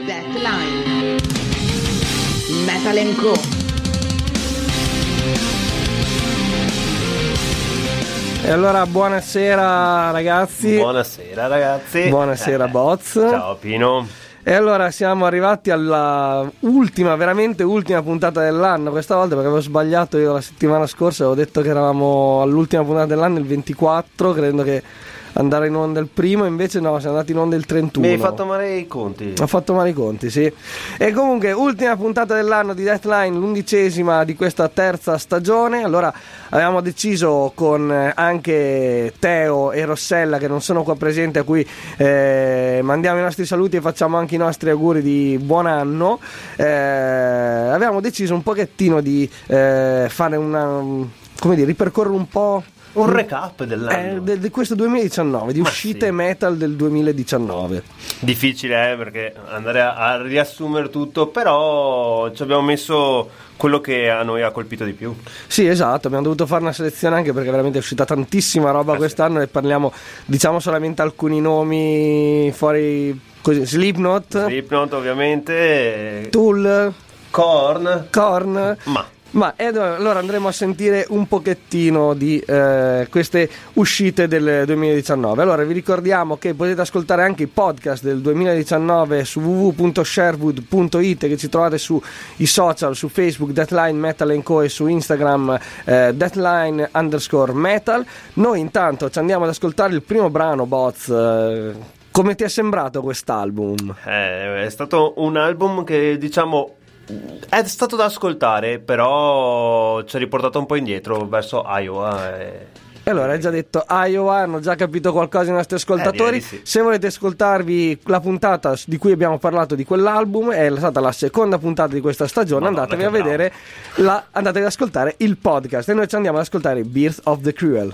Deathline Metal & Co. E allora buonasera ragazzi. Buonasera ragazzi. Buonasera Boz. Ciao Pino. E allora siamo arrivati alla ultima, veramente ultima puntata dell'anno questa volta, perché avevo sbagliato io la settimana scorsa, avevo detto che eravamo all'ultima puntata dell'anno, il 24, credendo che andare in onda il primo, invece no, siamo andati in onda il 31. Mi hai fatto male i conti. Ho fatto male i conti, sì. E comunque ultima puntata dell'anno di Deathline, l'11ª di questa terza stagione. Allora avevamo deciso con anche Teo e Rossella, che non sono qua presenti, a cui mandiamo i nostri saluti e facciamo anche i nostri auguri di buon anno. Avevamo deciso un pochettino di fare una, come dire, ripercorrere un po' un recap dell'anno di questo 2019, di uscite metal del 2019. Difficile perché andare a riassumere tutto, però ci abbiamo messo quello che a noi ha colpito di più. Sì, esatto, abbiamo dovuto fare una selezione anche perché veramente è uscita tantissima roba quest'anno, e parliamo, diciamo solamente alcuni nomi fuori così: Slipknot ovviamente, Tool, Korn, ma allora andremo a sentire un pochettino di queste uscite del 2019. Allora vi ricordiamo che potete ascoltare anche i podcast del 2019 su www.sherwood.it, che ci trovate sui social, su Facebook Deathline Metal & Co, e su Instagram Deathline_metal. Noi intanto ci andiamo ad ascoltare il primo brano. Boz, come ti è sembrato quest'album? È stato un album che, diciamo, è stato da ascoltare, però ci ha riportato un po' indietro verso Iowa. E allora, hai già detto Iowa, hanno già capito qualcosa i nostri ascoltatori. Sì. Se volete ascoltarvi la puntata di cui abbiamo parlato di quell'album, è stata la seconda puntata di questa stagione. Andatevi a vedere, andatevi ad ascoltare il podcast. E noi ci andiamo ad ascoltare Birth of the Cruel.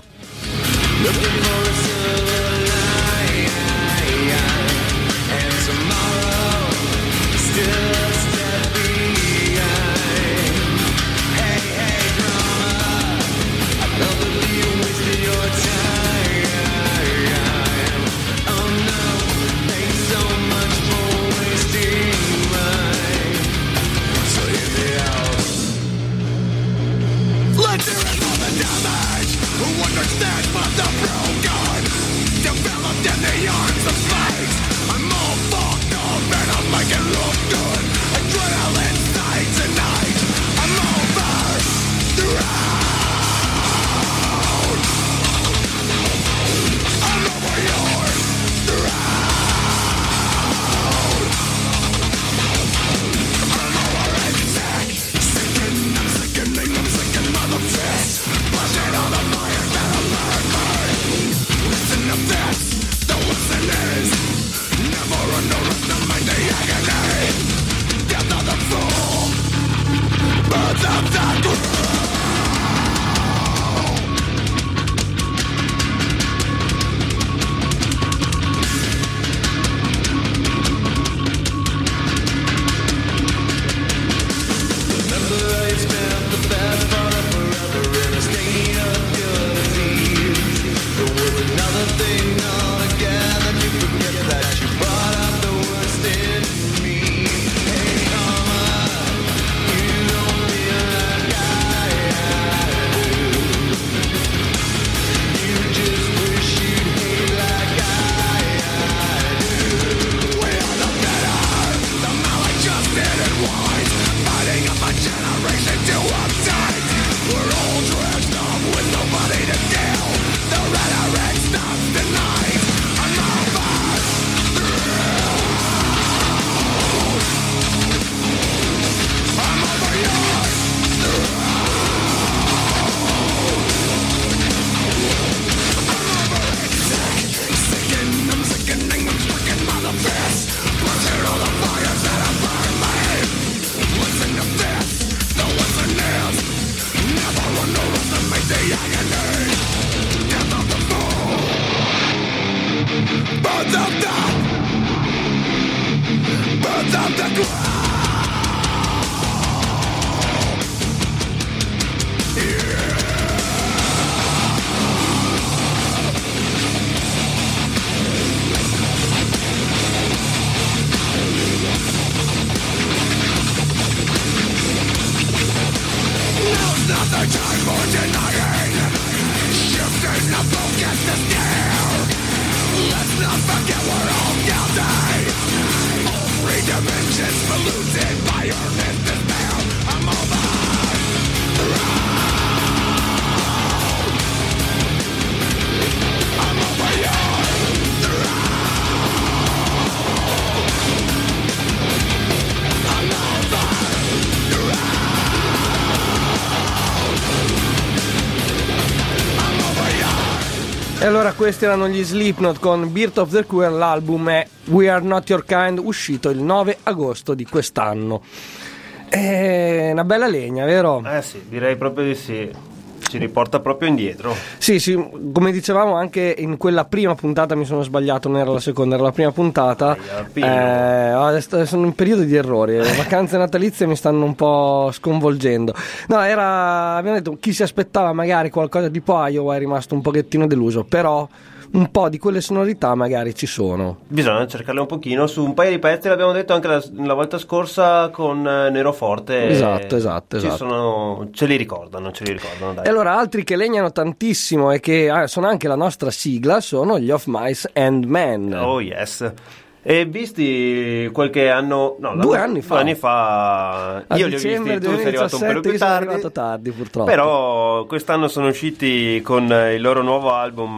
E allora questi erano gli Slipknot con Birth of the Queer, l'album è We Are Not Your Kind, uscito il 9 agosto di quest'anno. È una bella legna, vero? Sì, direi proprio di sì. Ci riporta proprio indietro. Sì, come dicevamo anche in quella prima puntata, mi sono sbagliato, non era la seconda, era la prima puntata. Sono in periodo di errori, le vacanze natalizie mi stanno un po' sconvolgendo. No, abbiamo detto, chi si aspettava magari qualcosa tipo Iowa è rimasto un pochettino deluso, però un po' di quelle sonorità magari ci sono. Bisogna cercarle un pochino su un paio di pezzi, l'abbiamo detto anche la volta scorsa con Nero Forte. Esatto. Ce li ricordano, dai. E allora altri che legnano tantissimo e che sono anche la nostra sigla sono gli Of Mice and Men. Oh yes. E visti qualche anno, no, 2 anni fa. 2 anni fa, io li ho visti, tu sei arrivato un pelo più tardi. Sono arrivato tardi purtroppo. Però quest'anno sono usciti con il loro nuovo album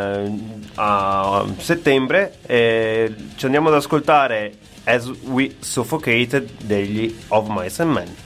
a settembre e ci andiamo ad ascoltare As We Suffocated degli Of Mice and Men.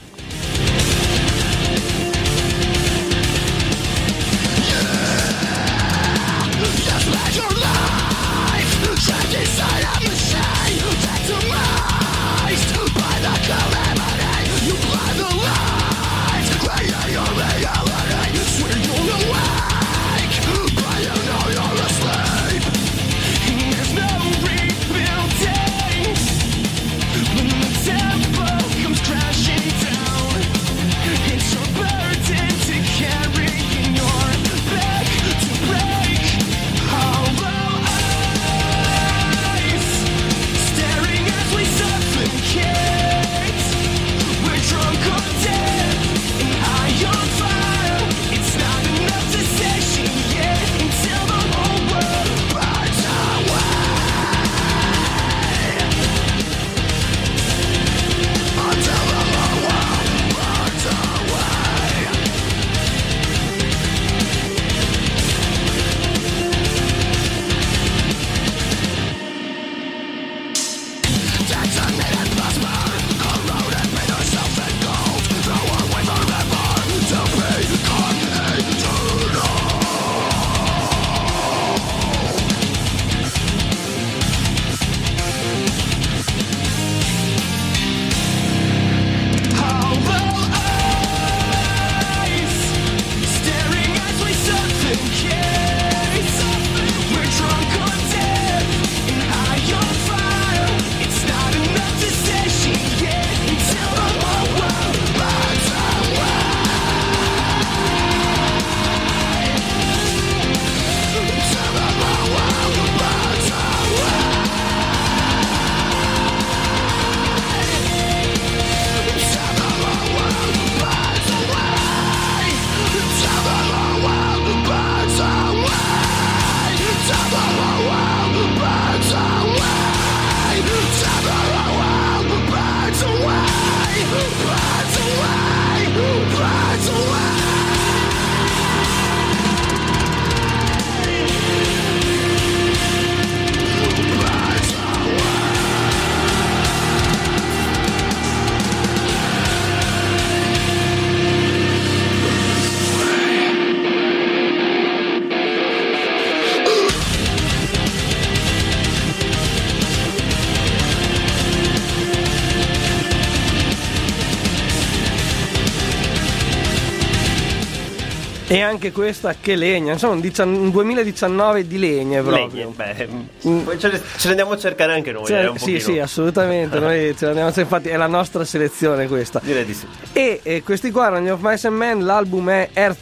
E anche questa che legna, insomma un 2019 di legne proprio. Poi ce le andiamo a cercare anche noi, un pochino. Sì, assolutamente, noi ce l'andiamo, infatti è la nostra selezione questa. Direi di sì. E questi qua erano gli Of Mice and Men, l'album è Earth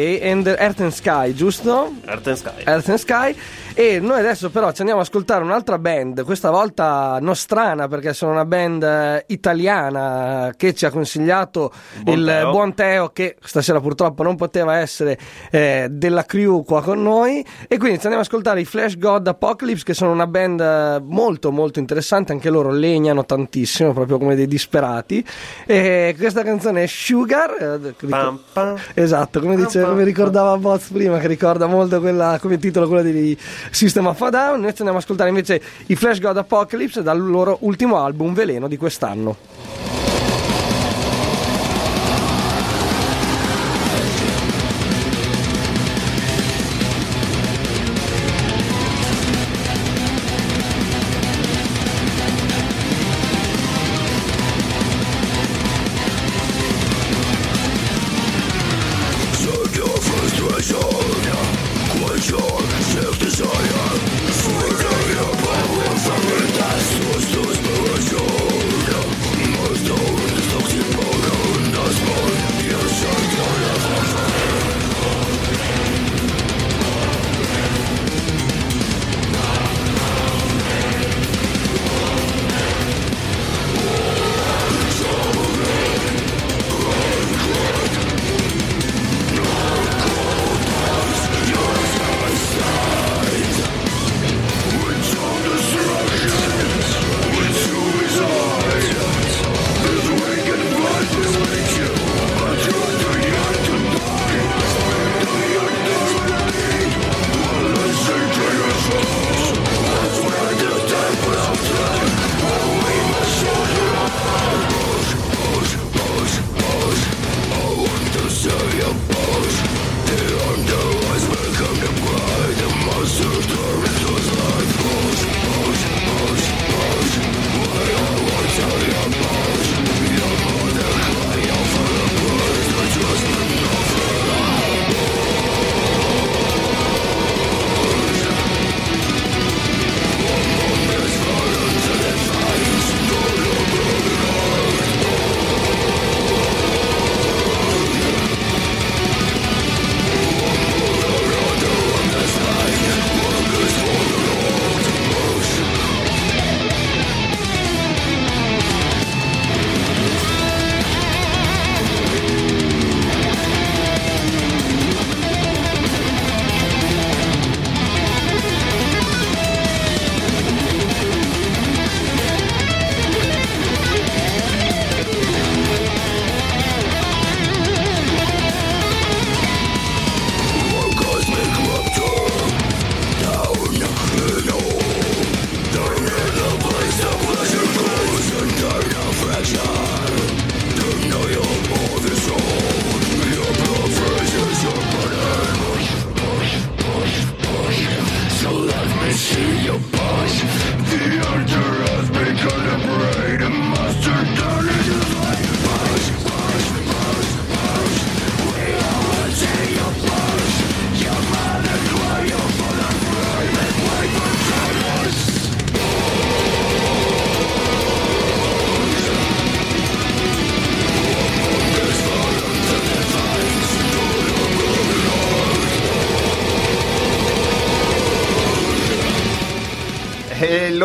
and Sky, giusto? Earth and Sky. E noi adesso però ci andiamo ad ascoltare un'altra band, questa volta nostrana, perché sono una band italiana che ci ha consigliato il buon Teo, che stasera purtroppo non poteva essere della crew qua con noi, e quindi ci andiamo ad ascoltare i Flash God Apocalypse, che sono una band molto molto interessante, anche loro legnano tantissimo, proprio come dei disperati, e questa canzone è Sugar, esatto, come ricordava Boz prima, che ricorda molto quella come titolo, quello di System of a Down. Noi ci andiamo ad ascoltare invece i Flash God Apocalypse dal loro ultimo album Veleno di quest'anno.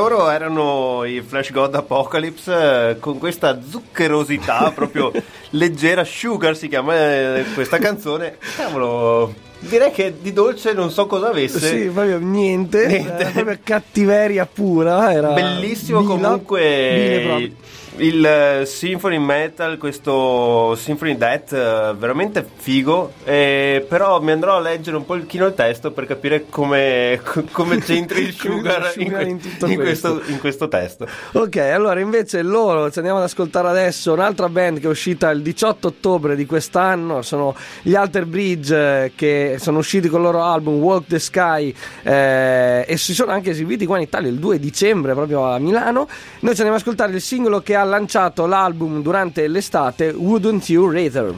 loro erano i Flash God Apocalypse, con questa zuccherosità proprio leggera. Sugar si chiama questa canzone. Cavolo, direi che di dolce non so cosa avesse. Sì, proprio niente. Proprio cattiveria pura. Era bellissimo comunque. Il Symphony Metal, questo Symphony Death, veramente figo, però mi andrò a leggere un pochino il testo per capire come c'entri il Sugar in questo testo. Ok, allora invece loro ci andiamo ad ascoltare adesso un'altra band che è uscita il 18 ottobre di quest'anno, sono gli Alter Bridge, che sono usciti con il loro album Walk the Sky, e si sono anche esibiti qua in Italia il 2 dicembre proprio a Milano. Noi ci andiamo ad ascoltare il singolo che ha lanciato l'album durante l'estate, Wouldn't You Rather?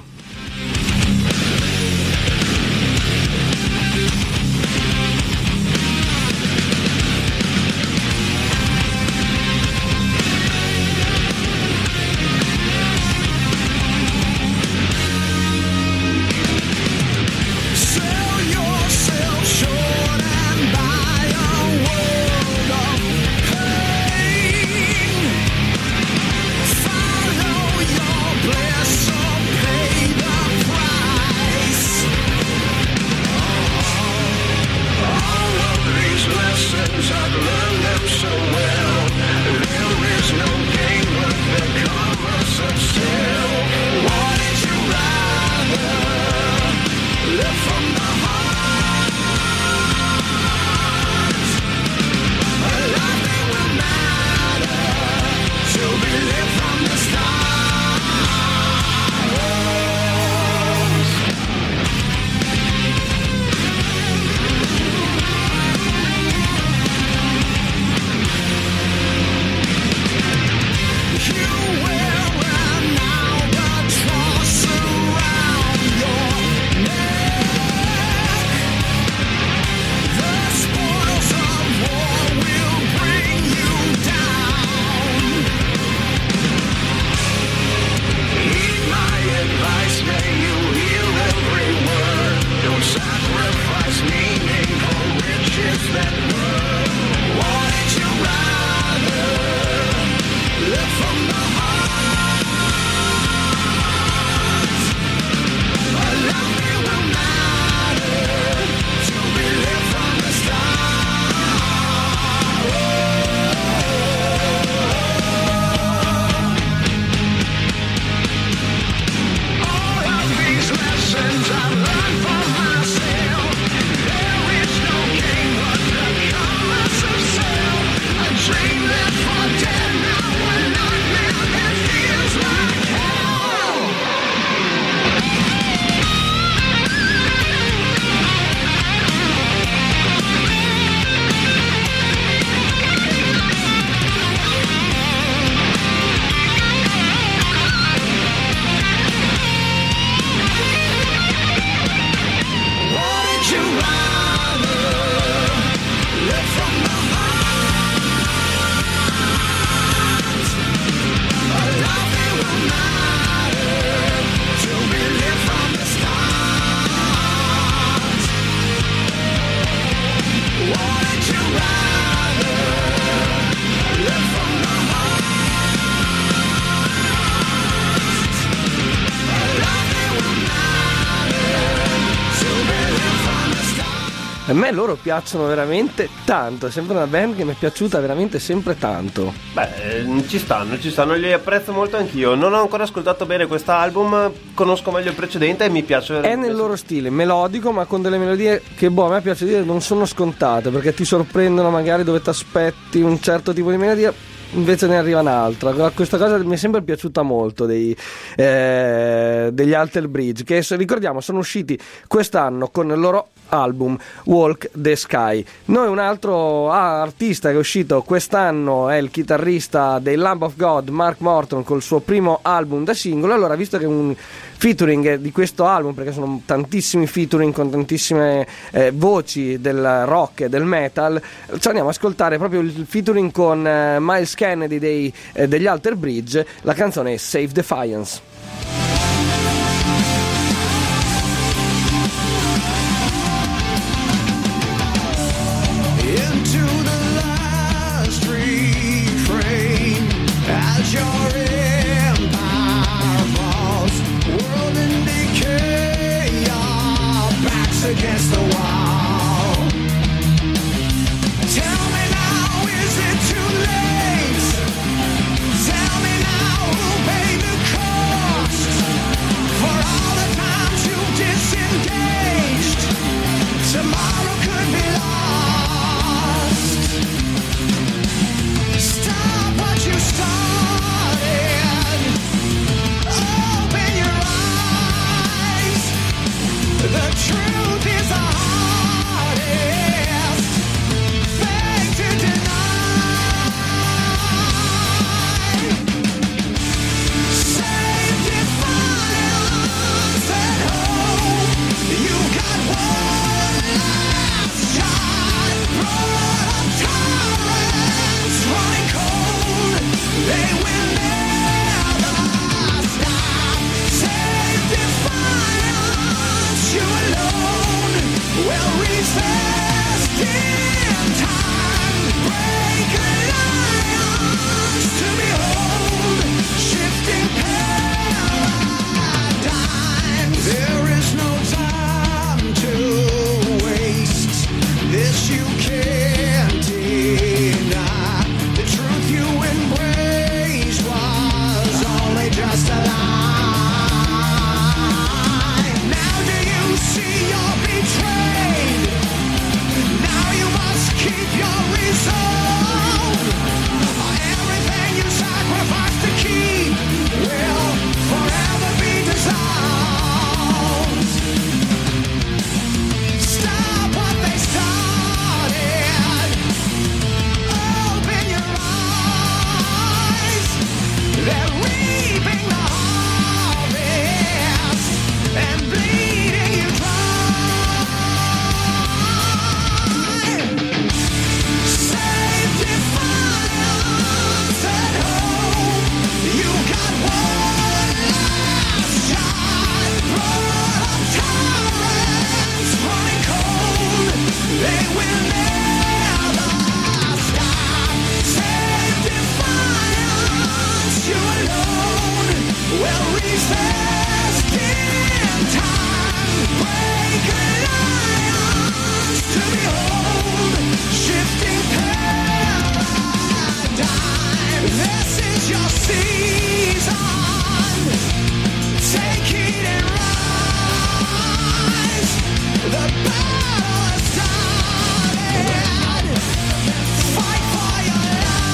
A me loro piacciono veramente tanto, è sempre una band che mi è piaciuta veramente sempre tanto. Beh, ci stanno, li apprezzo molto anch'io. Non ho ancora ascoltato bene quest'album, conosco meglio il precedente e mi piace. È nel loro stile, melodico, ma con delle melodie che, a me piace dire, non sono scontate, perché ti sorprendono magari dove ti aspetti un certo tipo di melodia, invece ne arriva un'altra. Questa cosa mi è sempre piaciuta molto degli Alter Bridge, che ricordiamo sono usciti quest'anno con il loro album Walk the Sky. Noi un altro artista che è uscito quest'anno è il chitarrista dei Lamb of God, Mark Morton, col suo primo album da singolo. Allora, visto che un featuring di questo album, perché sono tantissimi featuring con tantissime voci del rock e del metal, ci andiamo ad ascoltare proprio il featuring con Miles Kennedy degli Alter Bridge. La canzone è Save Defiance. Into the last street Against the wall. Tell me now, is it too late? Tell me now, who'll pay the cost for all the times you disengaged? Tomorrow could be lost. Stop what you started. Open your eyes. The truth is the hardest thing to deny. Save defiance at home. You got one last shot. Blood of tyrants running cold. They will never stop. Save defiance. You alone will resist in time. Break alliance to behold shifting paradigms. There is no time to waste. This you can't deny. The truth you embraced was only just a lie. Now do you see you're betrayed? Now you must keep your resolve. Everything you sacrifice to keep will forever be dissolved. Stop what they started. Open your eyes. They're reaping the harvest and bleeding you dry. Save defiance at home. You got one last shot. Blood of tyrants running cold. They will never stop. Save defiance. You alone will resist in time. Break alliance to behold shifting paradigm. This is your season. Take it and rise. The battle has started. Fight for your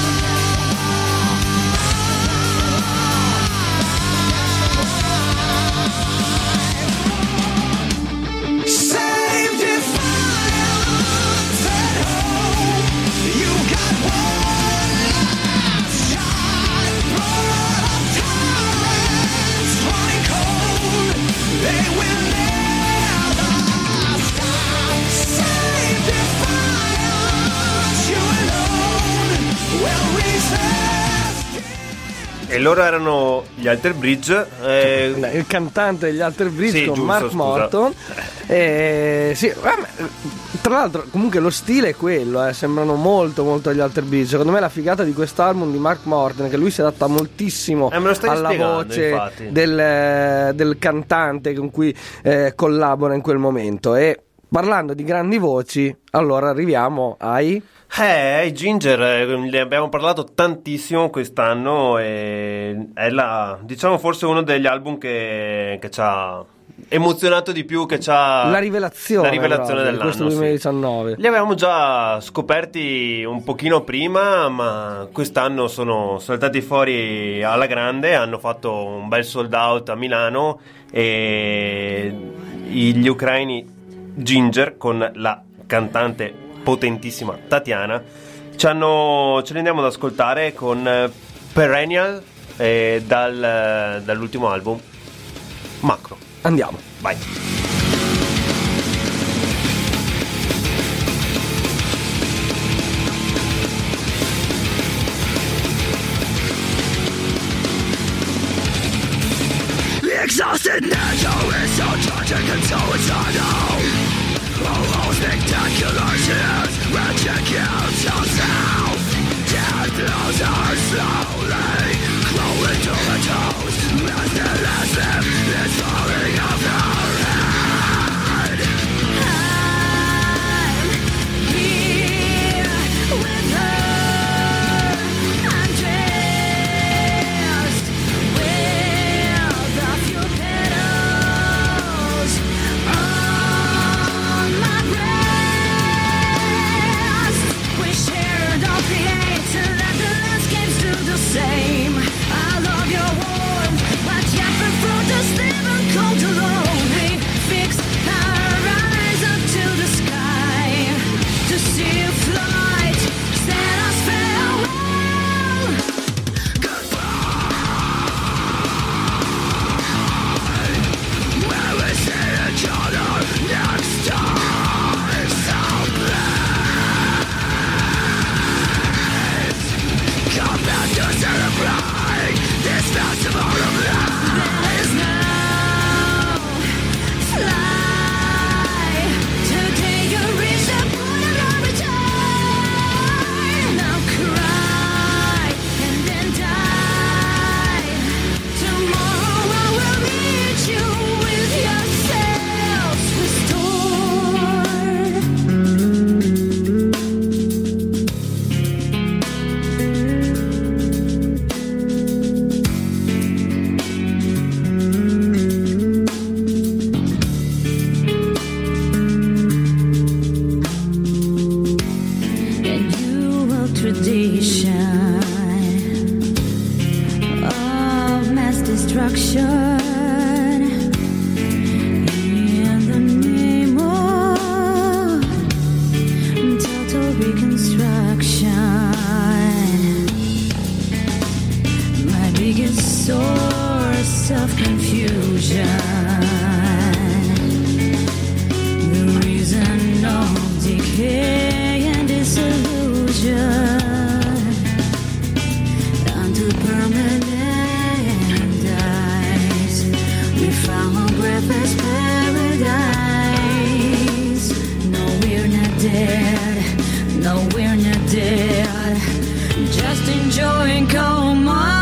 life. Save defiance at home. You got one last shot. Blood of tyrants running cold. They will never stop. Save defiance. You alone will resist. E loro erano gli Alter Bridge. Il cantante degli Alter Bridge Sì, con giusto, Mark scusa. Morton. Sì, tra l'altro comunque lo stile è quello, sembrano molto molto agli Alter Bridge. Secondo me la figata di quest'album di Mark Morton è che lui si adatta moltissimo Me lo stai alla spiegando, voce infatti. del cantante con cui collabora in quel momento. E parlando di grandi voci, allora arriviamo ai I Ginger, ne abbiamo parlato tantissimo quest'anno e è diciamo forse uno degli album che ci ha emozionato di più, che ci ha la rivelazione proprio, di dell'anno, questo 2019. Li avevamo già scoperti un pochino prima, ma quest'anno sono saltati fuori alla grande, hanno fatto un bel sold out a Milano e gli ucraini Ginger con la cantante potentissima Tatiana ce li andiamo ad ascoltare con Perennial dall'ultimo album Macro. Andiamo, vai. Exhausted natural is so tragic and so eternal. All spectacular tears reject yourself. Death blows are slowly destruction. In the name of total reconstruction. My biggest source of confusion. The reason of decay and disillusion. Unto permanent eyes, we found breathless paradise. No, we're not dead. No, we're not dead. Just enjoying coma.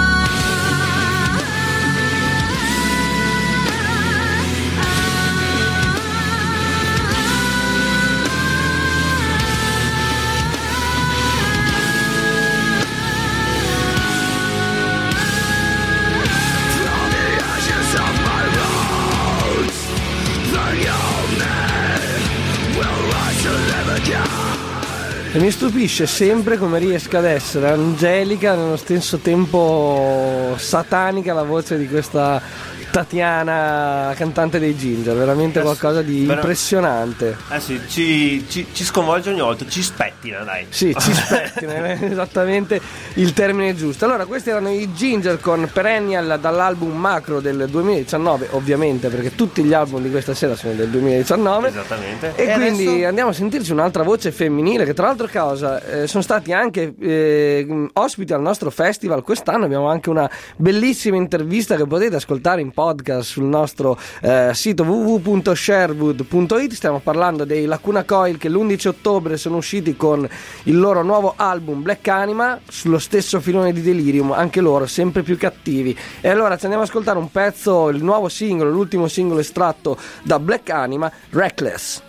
E mi stupisce sempre come riesca ad essere angelica nello stesso tempo satanica la voce di questa Tatiana, cantante dei Ginger, veramente qualcosa di impressionante. Sì, ci sconvolge ogni volta, ci spettina, dai. Sì, ci spettina, è esattamente il termine giusto. Allora, questi erano i Ginger con Perennial dall'album Macro del 2019, ovviamente, perché tutti gli album di questa sera sono del 2019. Esattamente. E quindi adesso andiamo a sentirci un'altra voce femminile che, tra l'altro causa, sono stati anche ospiti al nostro festival quest'anno. Abbiamo anche una bellissima intervista che potete ascoltare in podcast sul nostro sito www.sherwood.it. Stiamo parlando dei Lacuna Coil che l'11 ottobre sono usciti con il loro nuovo album Black Anima, sullo stesso filone di Delirium, anche loro sempre più cattivi. E allora ci andiamo ad ascoltare un pezzo, il nuovo singolo, l'ultimo singolo estratto da Black Anima, Reckless.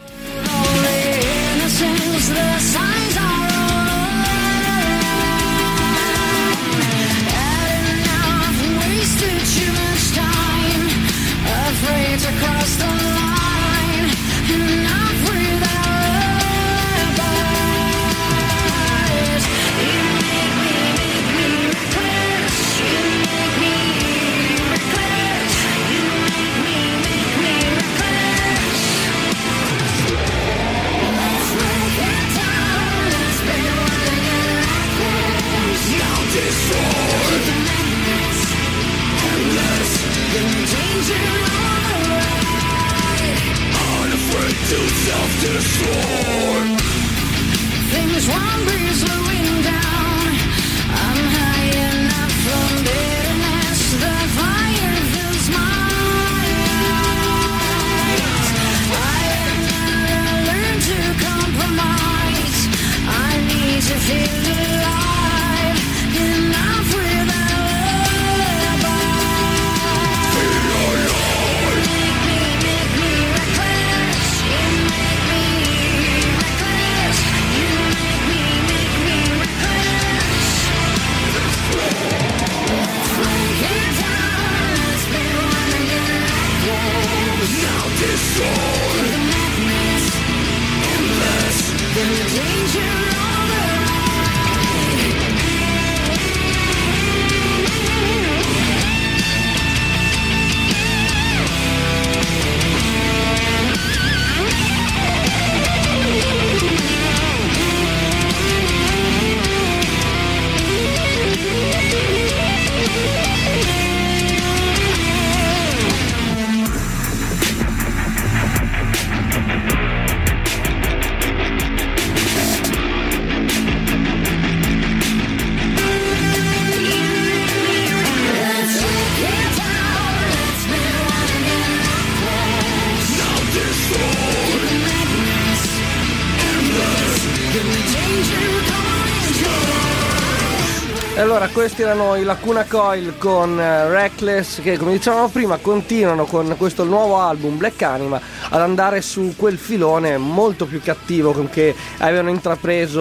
Afraid to cross the line, enough without alibis. You make me reckless. You make me reckless. You make me reckless. Let's break it down. Let's be one again reckless. Now destroy the madness, endless, the danger. To self-destroy. Things won't be slowing down. I'm high enough from bitterness. The fire fills my eyes. I have never learned to compromise. I need to feel alive. Enough without alibis. Feel alive. Make me reckless. Destroy the madness, endless, the danger on the E allora questi erano i Lacuna Coil con Reckless, che come dicevamo prima continuano con questo nuovo album Black Anima ad andare su quel filone molto più cattivo che avevano intrapreso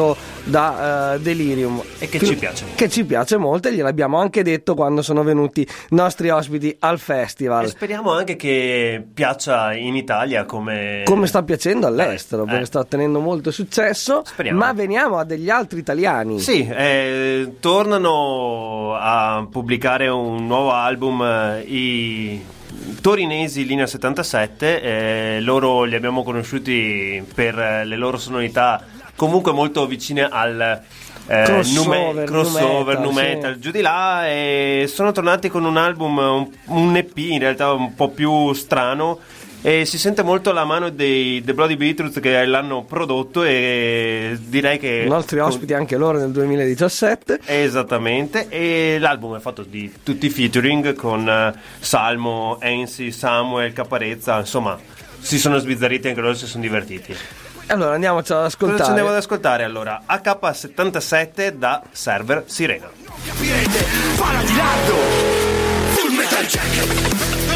da Delirium, E che ci piace. che ci piace molto, e gliel'abbiamo anche detto quando sono venuti i nostri ospiti al festival. E speriamo anche che piaccia in Italia come Sta piacendo all'estero, perché sta ottenendo molto successo. Speriamo. Ma veniamo a degli altri italiani. Sì, tornano a pubblicare un nuovo album i torinesi Linea 77. Loro li abbiamo conosciuti per le loro sonorità comunque molto vicine al crossover, nu metal, sì. giù di là, e sono tornati con un album, un EP in realtà un po' più strano, e si sente molto la mano dei The Bloody Beetroots che l'hanno prodotto, e direi che I nostri ospiti anche loro nel 2017. esattamente. E l'album è fatto di tutti i featuring con Salmo, Ensi, Samuel, Caparezza, insomma si sono sbizzarriti anche loro, si sono divertiti. Allora andiamoci ad ascoltare. Cosa ci andiamo ad ascoltare allora? AK77 da Server Sirena. Capirete, para di lardo, Full Metal Jacket.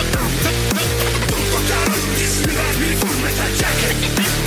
Tutto chiaro, ispirarmi, Full Metal Jacket.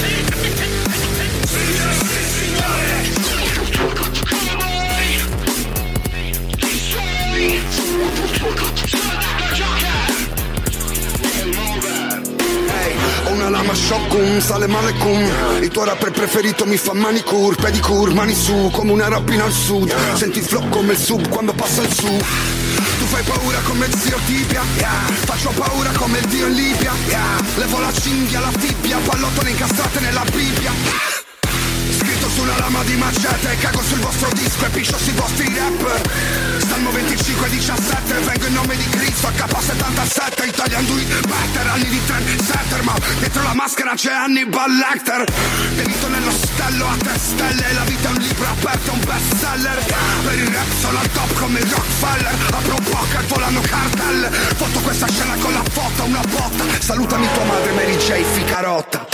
Ho una lama shotgun, sale malekum. Il tuo rapper preferito mi fa manicure, pedicure, mani su, come una rapina al sud. Senti il flow come il sub quando passa il su. Tu fai paura come zio Tibia, faccio paura come il dio in Libia, levo la cinghia, la fibbia, pallottole incastrate nella Bibbia. Scritto sulla lama di macete, cago sul vostro disco e piscio sui vostri rap. Salmo 25-17, vengo in nome di Cristo, AK77, Italian do it better, anni di trendsetter, ma dietro la maschera c'è Hannibal Lecter. Delitto nello stello a 3 stelle, la vita è un libro aperto, un bestseller. Per il rap sono al top come il Rockefeller, apro poker, volano cartel. Foto questa scena con la foto, una botta. Salutami tua madre, Mary J. Ficarotta.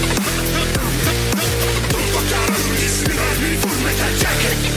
Full Metal Jacket.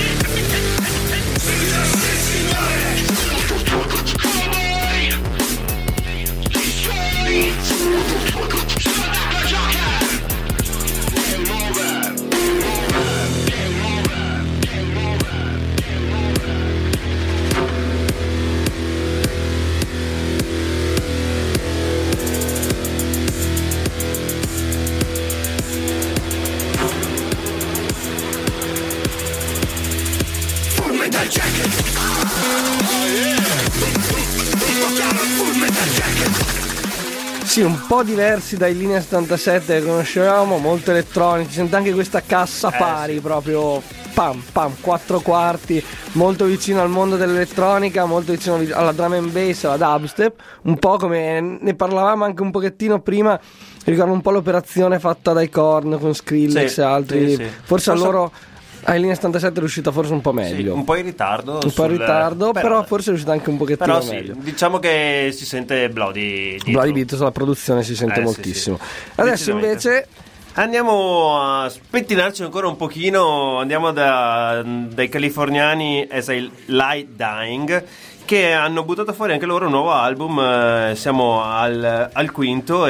Sì, un po' diversi dai Linea 77 che conoscevamo, molto elettronici, sente anche questa cassa pari, sì. proprio pam pam, 4 quarti, molto vicino al mondo dell'elettronica, molto vicino alla drum and bass, alla dubstep, un po' come ne parlavamo anche un pochettino prima, ricordo un po' l'operazione fatta dai Korn con Skrillex Sì, e altri, sì. forse a loro... Ai Linea 77 è riuscita forse un po' meglio. Sì, un po' in ritardo. Però forse è riuscita anche un pochettino però sì, meglio. diciamo che si sente Bloody dietro. Bloody Beetroots, la produzione si sente moltissimo. Sì. Adesso invece andiamo a spettinarci ancora un pochino. Andiamo dai californiani As I Lie Dying, che hanno buttato fuori anche loro un nuovo album. Siamo al quinto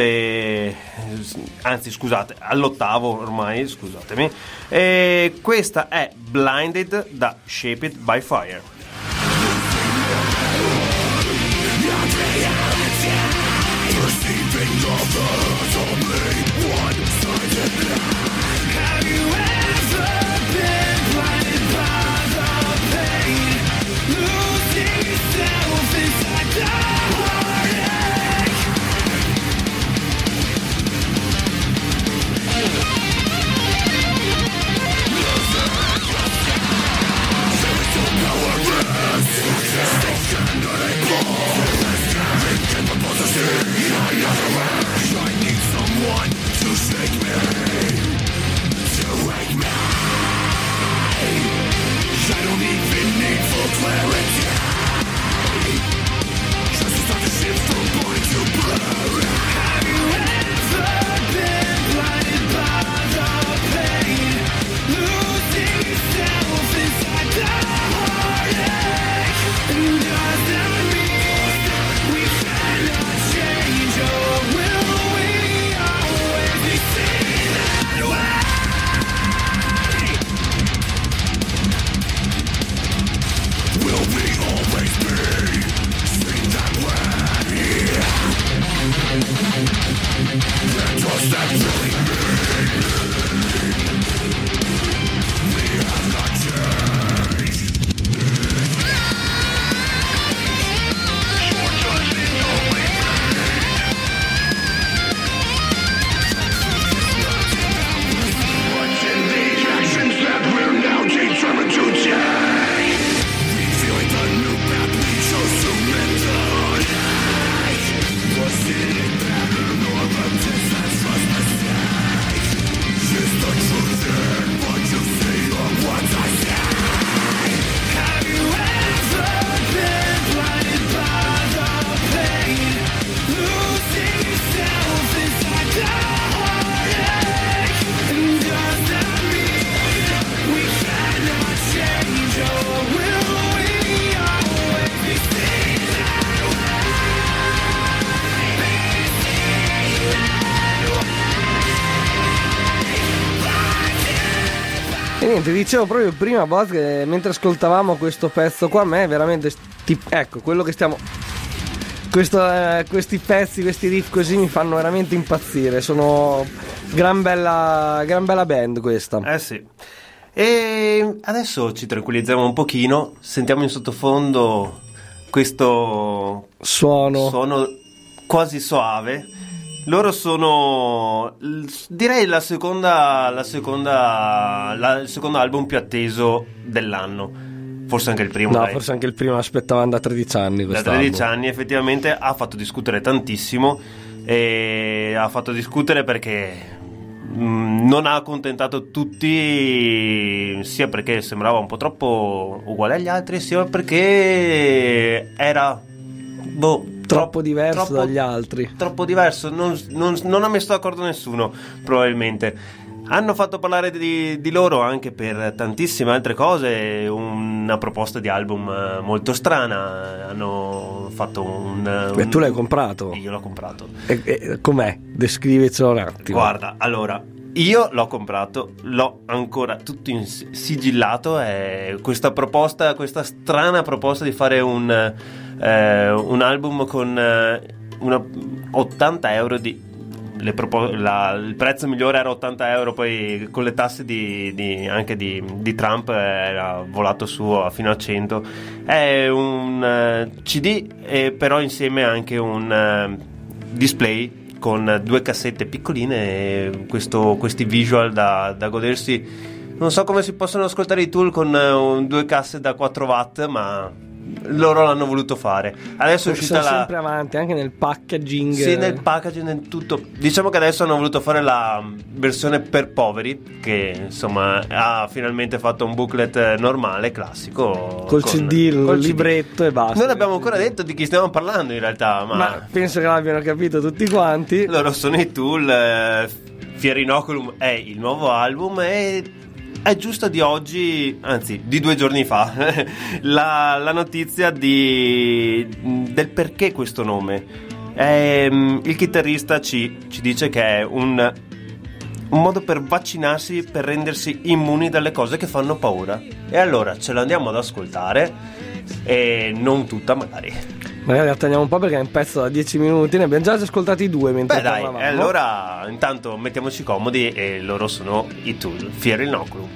anzi scusate, all'8º ormai, scusatemi. E questa è Blinded da Shaped by Fire. Power Niente, dicevo proprio prima, Boz, che mentre ascoltavamo questo pezzo qua, a me veramente ecco, quello che stiamo questi pezzi, questi riff così mi fanno veramente impazzire. Sono gran bella band questa. Sì. E adesso ci tranquillizziamo un pochino, sentiamo in sottofondo questo suono quasi soave. Loro sono, direi, il secondo album più atteso dell'anno. Forse anche il primo. No, forse anche il primo, aspettavano da 13 anni. Da 13 anni, effettivamente ha fatto discutere tantissimo. E ha fatto discutere perché non ha accontentato tutti, sia perché sembrava un po' troppo uguale agli altri, sia perché era troppo diverso dagli altri. Troppo diverso, non ha messo d'accordo nessuno, probabilmente. Hanno fatto parlare di loro anche per tantissime altre cose, una proposta di album molto strana. Hanno fatto E tu l'hai comprato? Io l'ho comprato. E com'è? Descrivicelo un attimo. Guarda, allora, io l'ho comprato, l'ho ancora tutto sigillato. Questa strana proposta di fare un album con 80 euro il prezzo migliore era 80 euro, poi con le tasse anche di Trump era volato su fino a 100. È un CD, però insieme anche un display con 2 cassette piccoline e questi visual da godersi. Non so come si possono ascoltare i Tool con 2 casse da 4 watt, ma loro l'hanno voluto fare. Adesso è uscita sempre avanti anche nel packaging. Sì, nel packaging, in tutto. Diciamo che adesso hanno voluto fare la versione per poveri, che insomma ha finalmente fatto un booklet normale, classico, col CD, il libretto e basta. Non abbiamo ancora detto di chi stiamo parlando in realtà, ma penso che l'abbiano capito tutti quanti. Loro sono i Tool. Fear Inoculum è il nuovo album e è giusto di oggi, anzi di 2 giorni fa, la notizia del perché questo nome. Il chitarrista ci dice che è un modo per vaccinarsi, per rendersi immuni dalle cose che fanno paura. E allora ce l'andiamo ad ascoltare, e non tutta magari la tagliamo un po' perché è un pezzo da 10 minuti. Ne abbiamo già ascoltati 2 mentre parlavamo. Allora intanto mettiamoci comodi, e loro sono i Tool, Fear Inoculum.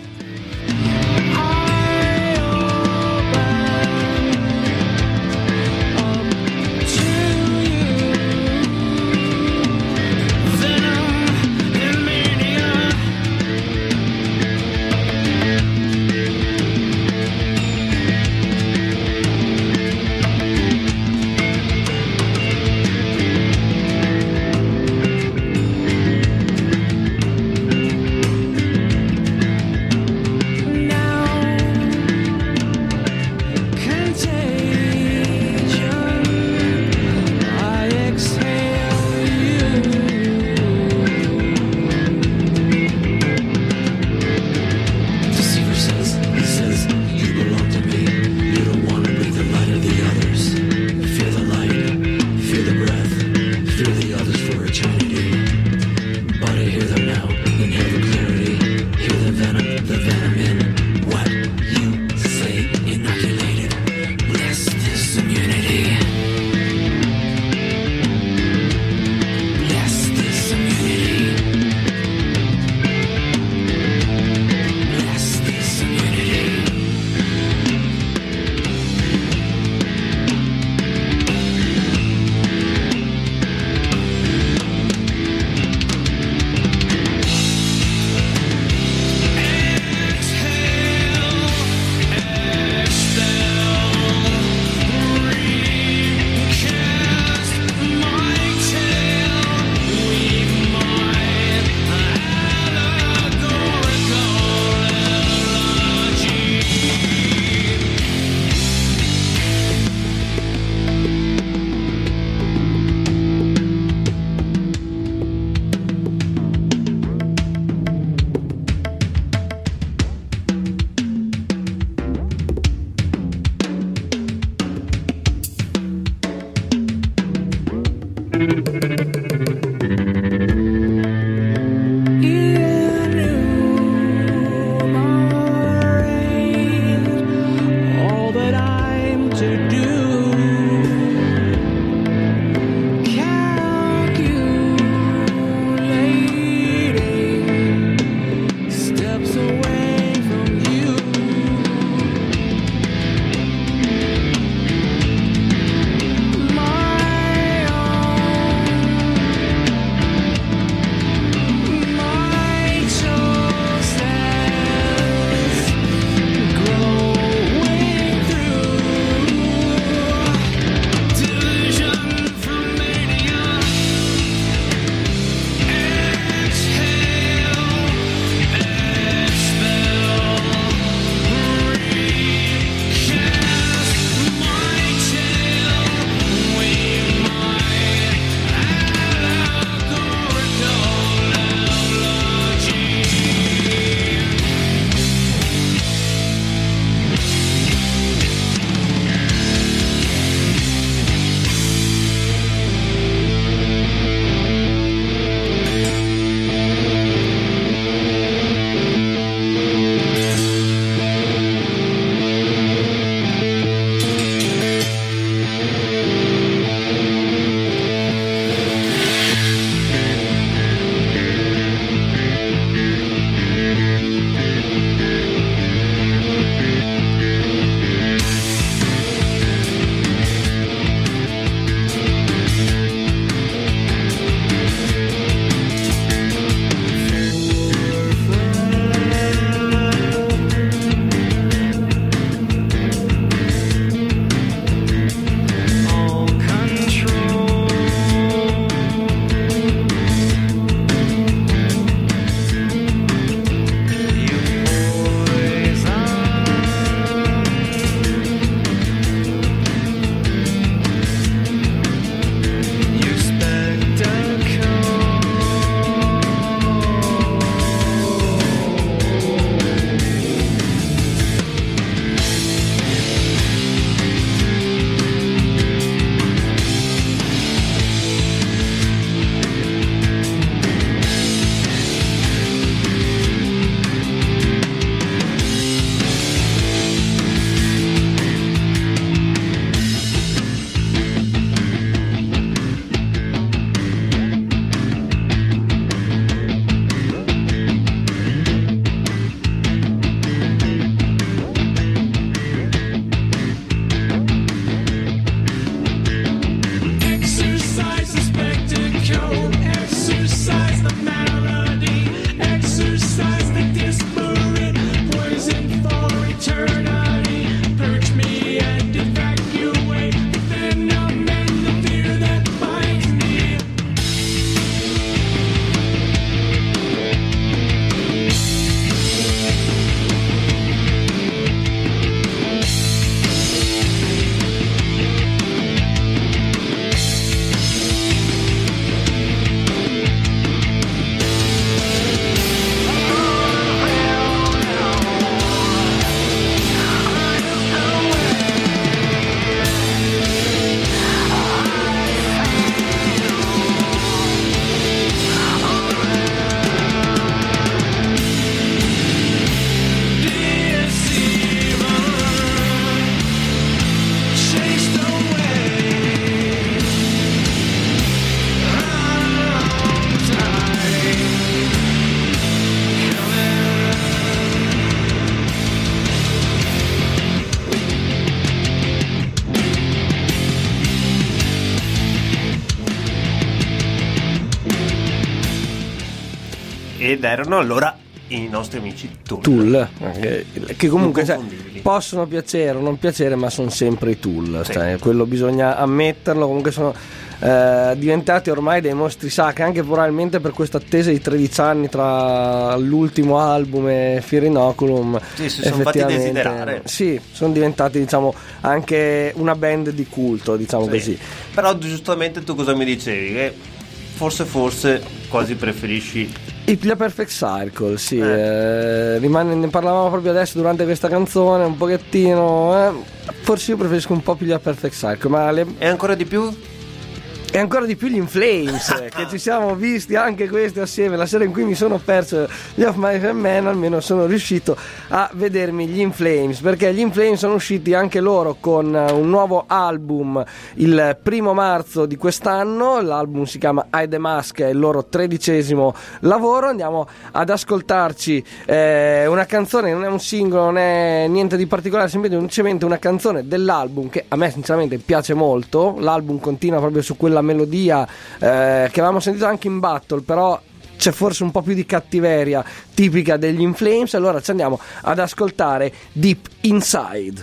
ed erano allora i nostri amici Tool, che comunque inconfondibili. possono piacere o non piacere, ma sono sempre i Tool, Sì. quello bisogna ammetterlo. Comunque sono diventati ormai dei mostri sacri, anche probabilmente per questa attesa di 13 anni tra l'ultimo album e Fear Inoculum. Sì, si sono fatti desiderare. Sì, sono diventati, diciamo, anche una band di culto, diciamo Sì. così. Però giustamente tu cosa mi dicevi? Che forse quasi preferisci I Pia Perfect Circle, sì, ne parlavamo proprio adesso durante questa canzone un pochettino, forse io preferisco un po' Pia Perfect Circle, ma e ancora di più? e ancora di più gli In Flames, che ci siamo visti anche questi assieme la sera in cui mi sono perso gli Of My Man. Almeno sono riuscito a vedermi gli In Flames, perché gli In Flames sono usciti anche loro con un nuovo album il 1° marzo di quest'anno. L'album si chiama I The Mask, è il loro 13° lavoro. Andiamo ad ascoltarci una canzone, non è un singolo, non è niente di particolare, semplicemente una canzone dell'album che a me sinceramente piace molto. L'album continua proprio su quella melodia che avevamo sentito anche in Battle, però c'è forse un po' più di cattiveria tipica degli In Flames. Allora ci andiamo ad ascoltare Deep Inside.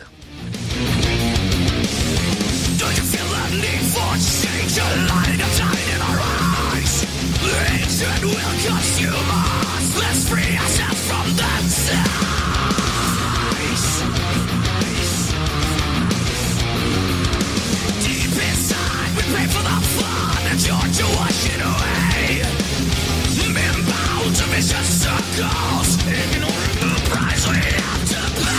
Do you feel that need for change? A light of time in our eyes. Hatred will consume us. Let's free ourselves from that size. Deep inside, we pray for the fun and joy to wash it away. Men bound to vicious circles, ignoring the price we have to pay.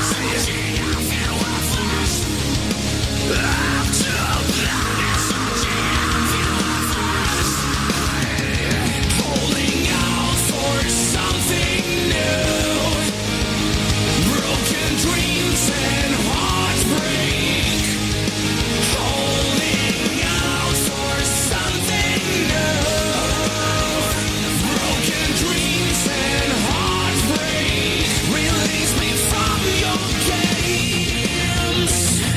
Holding out for something new. Broken dreams and heartbreak. Holding out for something new. Broken dreams and heartbreak. Release me from your games.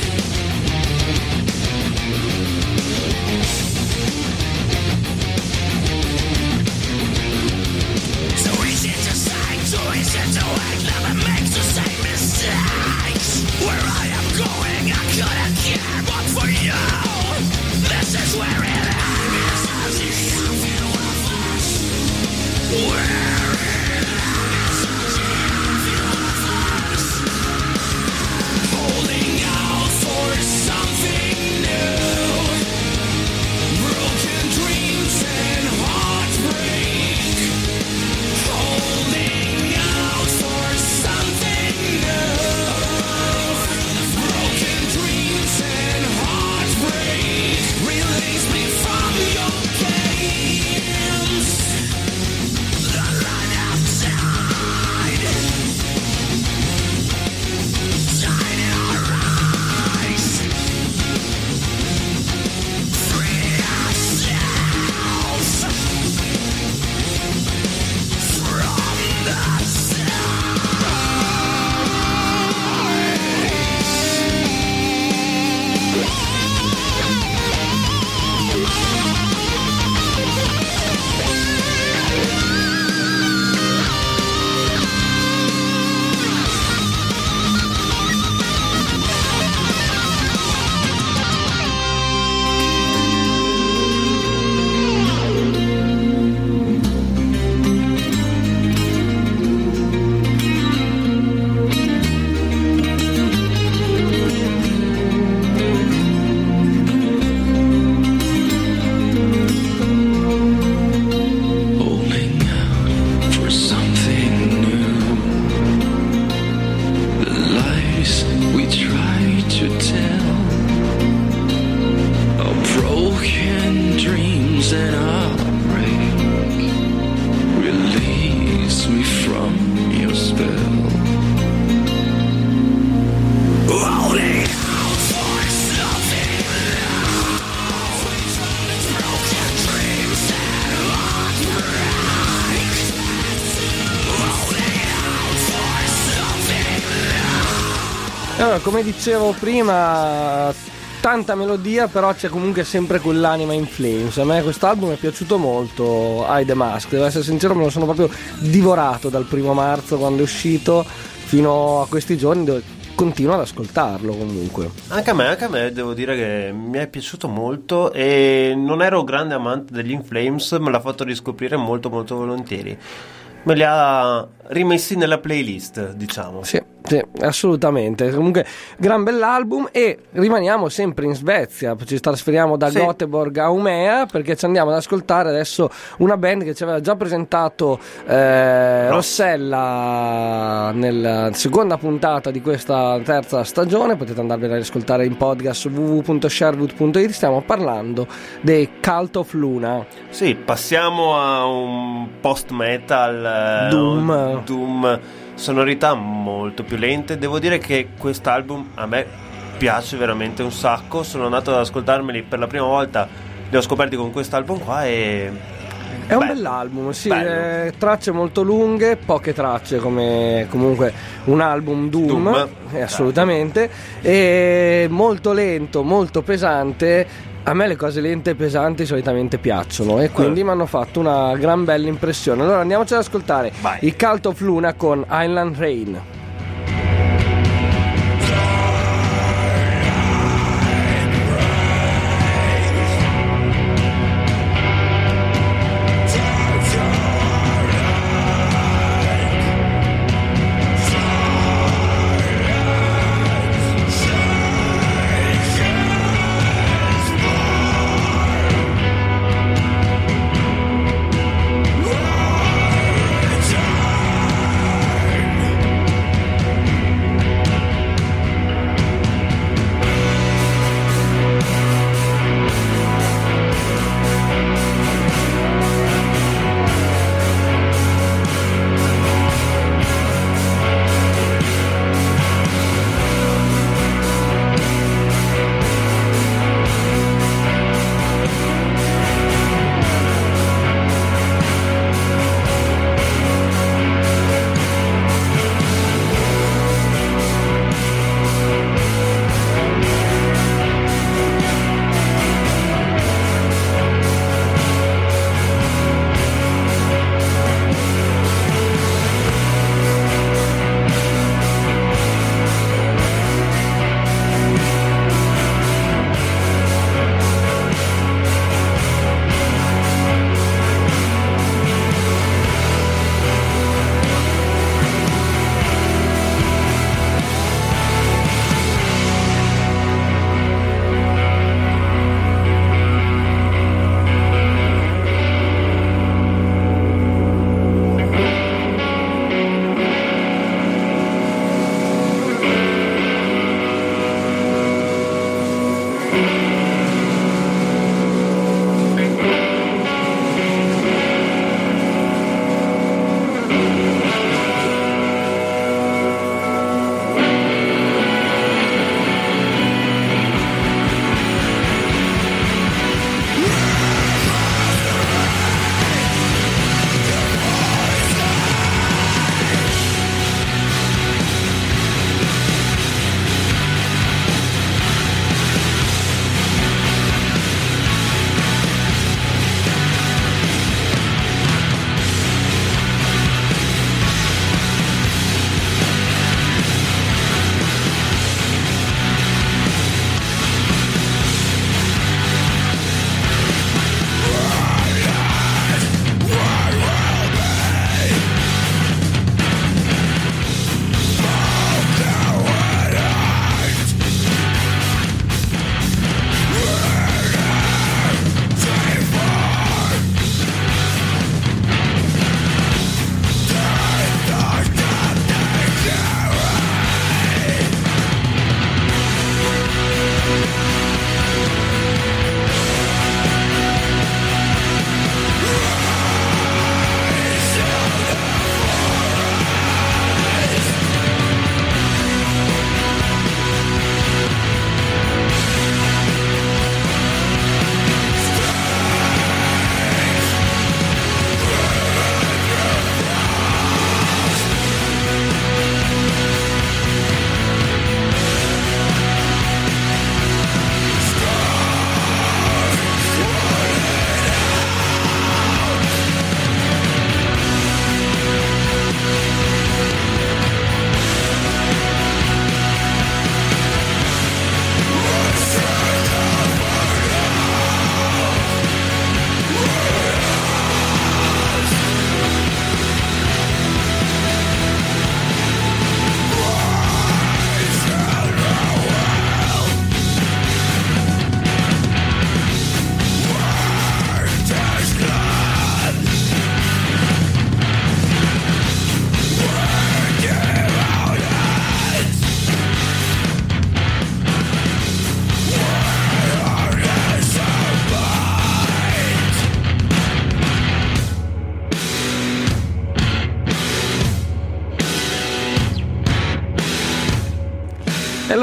So easy to say, so easy to act, never make the same mistakes. Where I am going, I couldn't care, but for you, this is where it ends. Where it ends. Holding out for something new. Broken dreams and heartbreak. Holding out for something new. Broken dreams and heartbreak. Release me from your games. The light outside. Shine in our eyes. Free ourselves from the holding out for something new. The lies we try to tell are broken dreams and heartbreak. Release me from your spell. Holding out for something new. Broken dreams and heartbreak. Holding out for something new. Allora, come dicevo prima, tanta melodia, però c'è comunque sempre quell'anima in Flames. A me quest'album è piaciuto molto, I The Mask, devo essere sincero, me lo sono proprio divorato dal 1 marzo quando è uscito fino a questi giorni, dove continuo ad ascoltarlo comunque. Anche a me devo dire che mi è piaciuto molto, e non ero grande amante degli In Flames, me l'ha fatto riscoprire molto molto volentieri. Me li ha rimessi nella playlist, diciamo. Sì, assolutamente. Comunque, gran bell'album. E rimaniamo sempre in Svezia. Ci trasferiamo da Göteborg a Umea, perché ci andiamo ad ascoltare adesso una band che ci aveva già presentato Rossella nella seconda puntata di questa terza stagione. Potete andarvela ad ascoltare in podcast su www.sherwood.it. Stiamo parlando dei Cult of Luna. Sì, passiamo a un post-metal, Doom, sonorità molto più lente. Devo dire che quest'album a me piace veramente un sacco. Sono andato ad ascoltarmeli per la prima volta, li ho scoperti con quest'album qua, e è un bell'album, sì, tracce molto lunghe, poche tracce come comunque un album Doom. Assolutamente, e molto lento, molto pesante. A me le cose lente e pesanti solitamente piacciono, e quindi mi hanno fatto una gran bella impressione. Allora andiamoci ad ascoltare i Cult of Luna con Island Rain.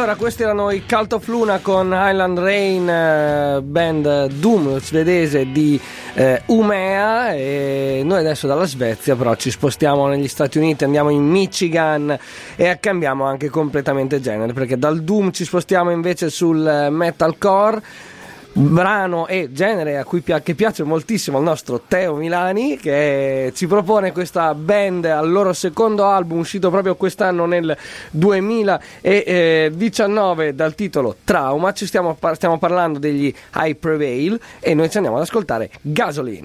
Allora, questi erano i Cult of Luna con Highland Rain, band doom svedese di Umea, e noi adesso dalla Svezia però ci spostiamo negli Stati Uniti, andiamo in Michigan e cambiamo anche completamente genere, perché dal doom ci spostiamo invece sul metalcore, brano e genere a cui che piace moltissimo al nostro Teo Milani, che ci propone questa band al loro secondo album uscito proprio quest'anno nel 2019 dal titolo Trauma. Ci stiamo parlando degli I Prevail e noi ci andiamo ad ascoltare Gasoline.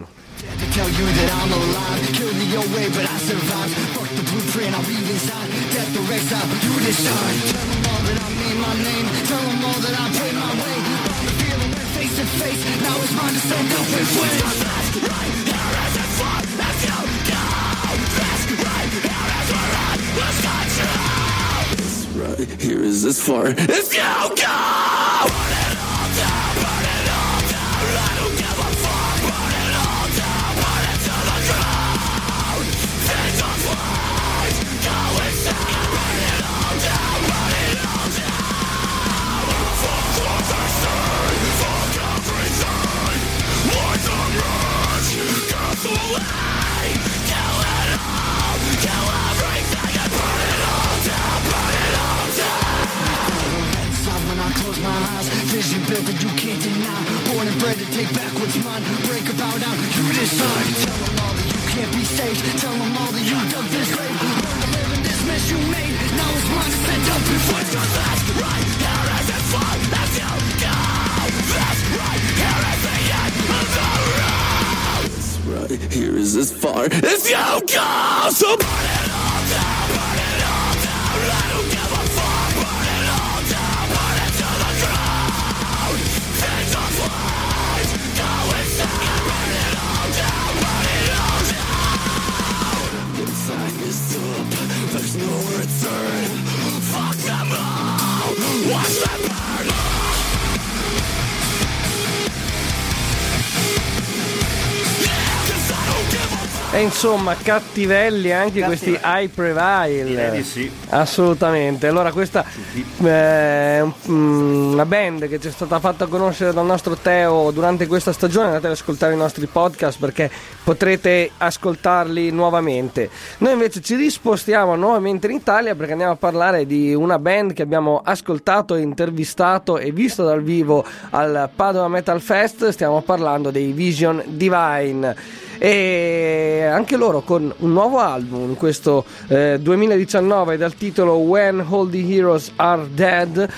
Face to face, now it's mine to stand up and win. Let's right here as it far as you go. Let's right here as we're at, let's control. This right here is as far as you go. Burn it all down, burn it all down. I don't give a fuck, burn it all down, burn it to the ground. Things are flames, go inside. Burn it all down, burn it all down. Fuck what they're saying, fuck everything. Poison rush, gas away. Kill it all, kill everything and burn it all down, burn it all down. When I close my eyes, vision built that you can't deny. Born and bred to take back what's mine. Break about out, you decide. Tell them all that you can't be saved. Tell them all that you dug this grave. Learn to live in this mess you made. Now it's mine to stand up and fight. Cause that's right here as it far as you go. That's right here as the end of the road. This right here is as far as you go. So burn it all down, burn it all down. I don't give a fuck, burn it all down, burn it to the ground. Things are flames, go inside. Burn it all down, burn it all down. The time is up, there's no return. Fuck them all, watch them burn. E insomma, cattivelli anche questi I Prevail. Direi di sì. Assolutamente. Allora, questa è una band che ci è stata fatta conoscere dal nostro Teo durante questa stagione. Andate ad ascoltare i nostri podcast perché potrete ascoltarli nuovamente. Noi invece ci rispostiamo nuovamente in Italia perché andiamo a parlare di una band che abbiamo ascoltato, intervistato e visto dal vivo al Padova Metal Fest. Stiamo parlando dei Vision Divine, e anche loro con un nuovo album in questo 2019 dal titolo When All the Heroes Are Dead.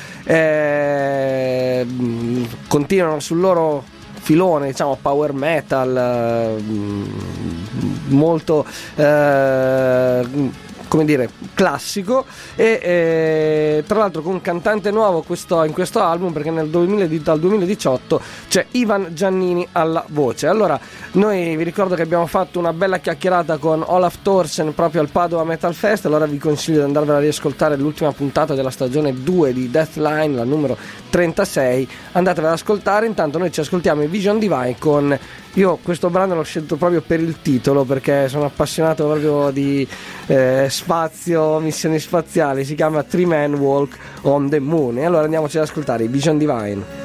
Continuano sul loro filone, diciamo, power metal, molto come dire, classico, e tra l'altro con un cantante nuovo in questo album, perché dal 2018 c'è Ivan Giannini alla voce. Allora, noi vi ricordo che abbiamo fatto una bella chiacchierata con Olaf Thorsen proprio al Padova Metal Fest. Allora vi consiglio di andarvela a riascoltare, l'ultima puntata della stagione 2 di Deathline, la numero 36, andatevela ad ascoltare. Intanto noi ci ascoltiamo i Vision Divine con... Io questo brano l'ho scelto proprio per il titolo, perché sono appassionato proprio di spazio, missioni spaziali. Si chiama Three Men Walk on the Moon. E allora andiamoci ad ascoltare i Vision Divine.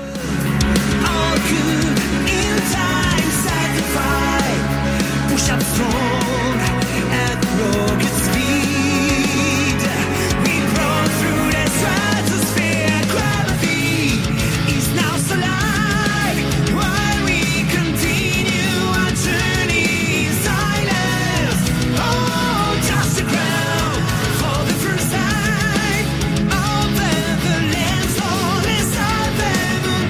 All the lands, all is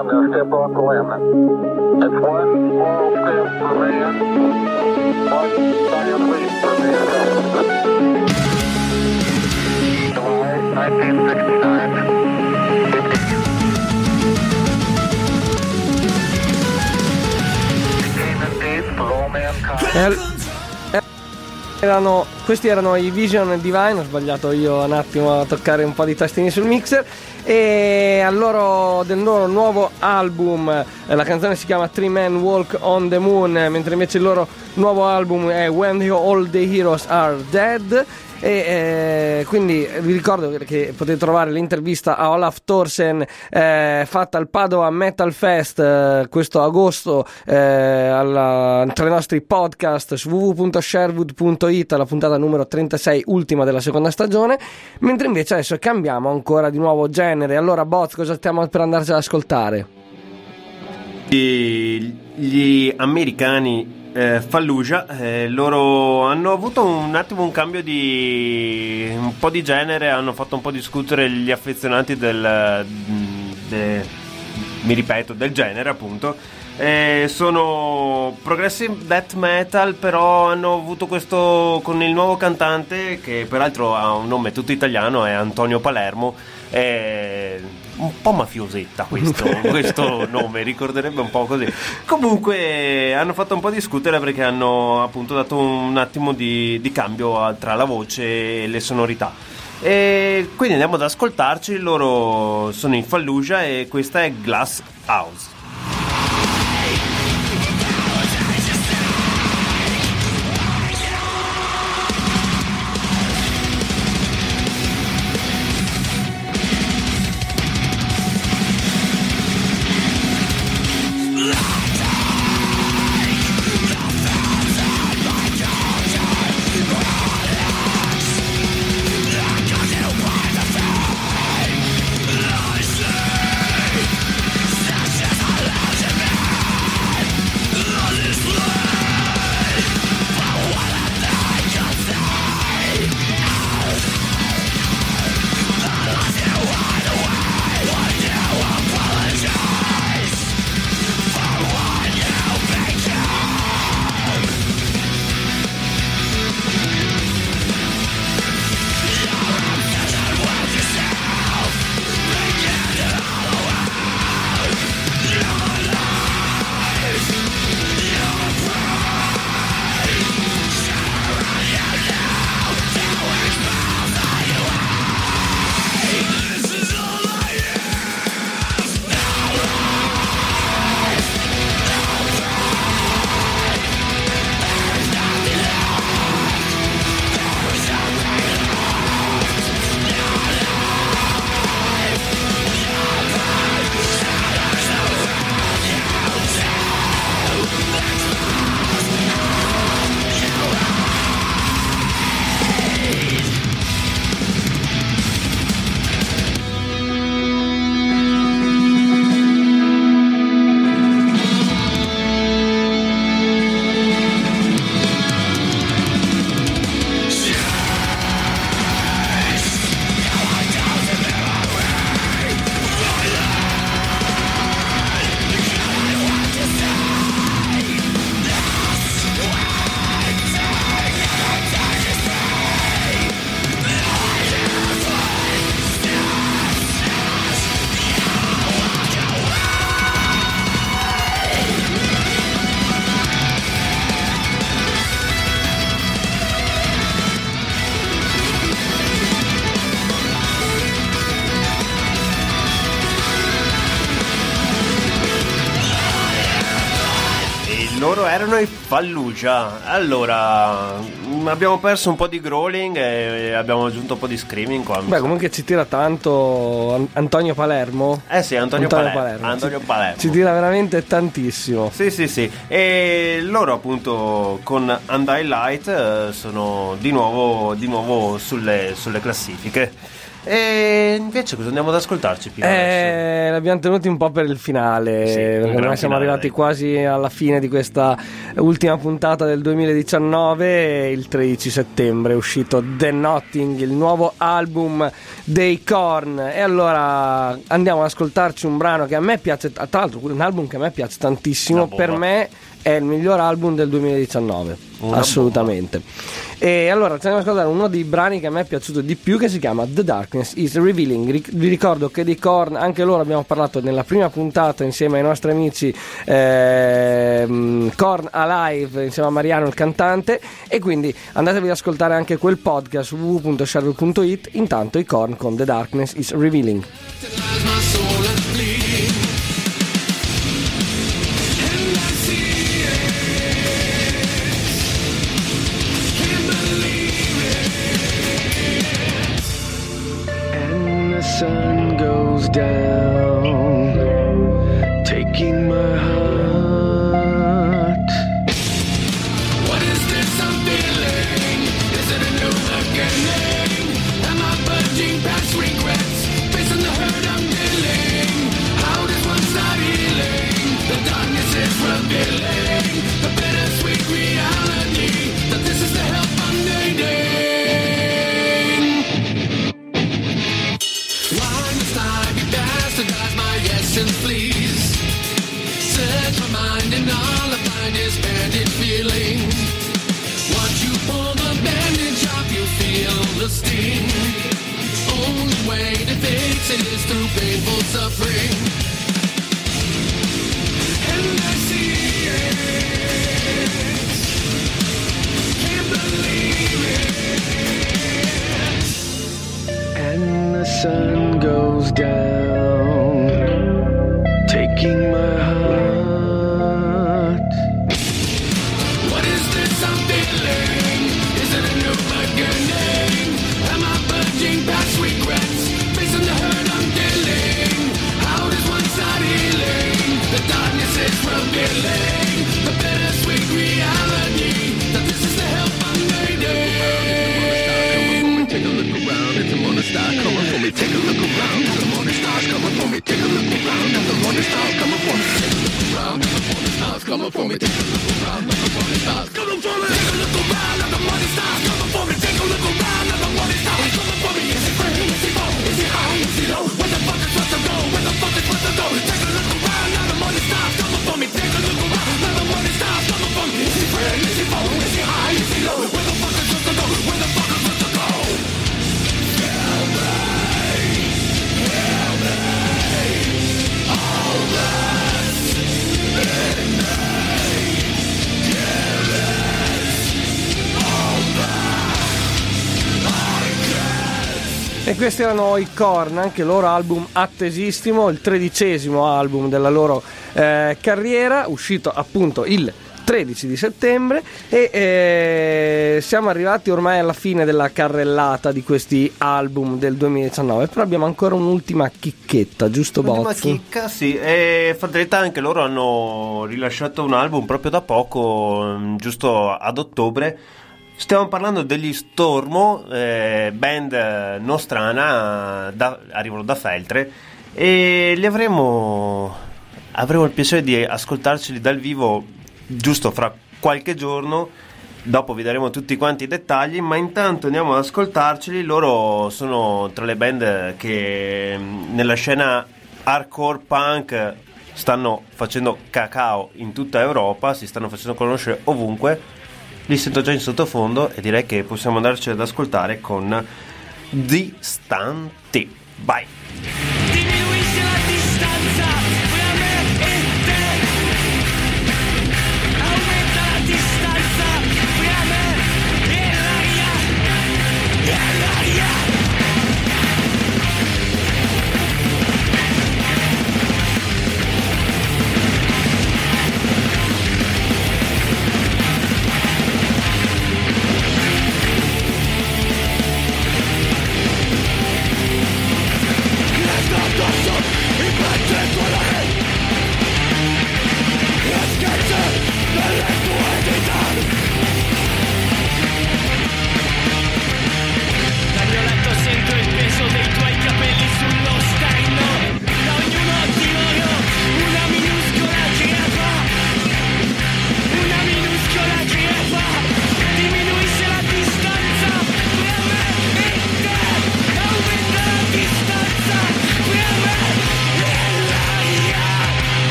man to step off the limit. It's one small step for man, one giant leap for mankind. July 1969. 15 days for all mankind. Questi erano i Vision Divine. Ho sbagliato io un attimo a toccare un po' di tastini sul mixer. E del loro nuovo album, la canzone si chiama Three Men Walk on the Moon, mentre invece il loro nuovo album è When All the Heroes Are Dead. E quindi vi ricordo che potete trovare l'intervista a Olaf Thorsen fatta al Padova Metal Fest questo agosto tra i nostri podcast su www.sherwood.it, alla puntata numero 36, ultima della seconda stagione. Mentre invece adesso cambiamo ancora di nuovo genere. Allora Boz, cosa stiamo per andarci ad ascoltare? Gli americani Fallujah, loro hanno avuto un attimo un cambio di un po' di genere, hanno fatto un po' discutere gli affezionati del genere, appunto. Sono progressive death metal, però hanno avuto questo con il nuovo cantante, che peraltro ha un nome tutto italiano, è Antonio Palermo. Un po' mafiosetta questo nome, ricorderebbe un po' così. Comunque hanno fatto un po' discutere perché hanno appunto dato un attimo di cambio tra la voce e le sonorità. E quindi andiamo ad ascoltarci. Loro sono in Fallujah e questa è Glass House. Loro erano i Fallujah. Allora, abbiamo perso un po' di growling e abbiamo aggiunto un po' di screaming qua. Beh, comunque ci tira tanto Antonio Palermo. Sì, Antonio Palermo. Ci tira veramente tantissimo. Sì. E loro appunto con Undying Light sono di nuovo sulle classifiche. E invece cosa andiamo ad ascoltarci, Pino, adesso? L'abbiamo tenuti un po' per il finale, Sì, un perché gran noi siamo finale. arrivati quasi alla fine di questa ultima puntata del 2019. Il 13 settembre è uscito The Notting, il nuovo album dei Korn, e allora andiamo ad ascoltarci un brano che a me piace, tra l'altro un album che a me piace tantissimo. Una bomba. Per me è il miglior album del 2019, Una assolutamente. E allora ci andiamo ad ascoltare uno dei brani che a me è piaciuto di più, che si chiama The Darkness is Revealing. Vi ricordo che di Korn anche loro abbiamo parlato nella prima puntata insieme ai nostri amici Korn Alive, insieme a Mariano il cantante, e quindi andatevi ad ascoltare anche quel podcast su www.sherwood.it. Intanto i Korn con The Darkness is Revealing. The sun goes down, taking my heart. What is this I'm feeling? Is it a new beginning? Am I purging past regrets? Facing the hurt I'm dealing. How does one start healing? The darkness is revealing the bittersweet reality that this is the help I'm needing. Why must I be bastardized? My essence, please. Search my mind and all I find is bandit feelings. Once you pull the bandage off, you feel the sting. Only way to fix it is through painful suffering. And I see it. Can't believe it. And the sun goes down, taking my heart. What is this I'm feeling? Is it a new beginning? Am I purging past regrets? Facing the hurt I'm dealing. How does one start healing? The darkness is revealing the bittersweet reality that this is the help I'm needing. Take a look around, it's a morning star coming for me. Take a look around, it's a morning star's coming for me. Take a look around, it's a morning star's coming for me. Take a look around, it's a morning star's coming for me. Take a look around, it's a morning star's coming for me. Take a look around at the morning stars coming for me. Take a look around at the morning stars coming for me. Is he free? Is he low? Is he high? Is he low? Where the fuck is supposed to go? Where the fuck is supposed to go? Take a look around at the morning stars coming for me. Take a look around at the morning stars coming for me. Is he free? Is he low? Is he high? Is he low? Where the fuck is supposed to go? Where the fuck is supposed to go? E questi erano i Korn, anche il loro album attesissimo, il 13° album della loro carriera, uscito appunto il 13 di settembre, e siamo arrivati ormai alla fine della carrellata di questi album del 2019, però abbiamo ancora un'ultima chicchetta, giusto L'ultima Bozzi? chicca, sì, e Fadretta anche loro hanno rilasciato un album proprio da poco, giusto ad ottobre. Stiamo parlando degli Stormo, band nostrana, arrivano da Feltre, e li avremo il piacere di ascoltarceli dal vivo giusto fra qualche giorno. Dopo vi daremo tutti quanti i dettagli, ma intanto andiamo ad ascoltarceli. Loro sono tra le band che nella scena hardcore punk stanno facendo cacao in tutta Europa, si stanno facendo conoscere ovunque. Li sento già in sottofondo e direi che possiamo andarci ad ascoltare con Distanti. Vai! Diminuisce la distanza fra me e te. Aumenta la distanza fra me e l'aria.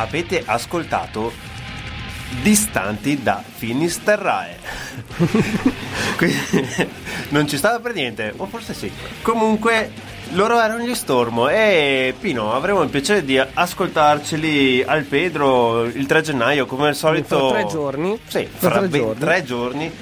avete ascoltato Distanti da Finisterrae. Non ci stava per niente, o forse sì. Comunque loro erano gli Stormo e Pino, avremo il piacere di ascoltarceli al Pedro il 3 gennaio come al solito. Fra 3 giorni. Sì, fra 3 giorni. 3 giorni.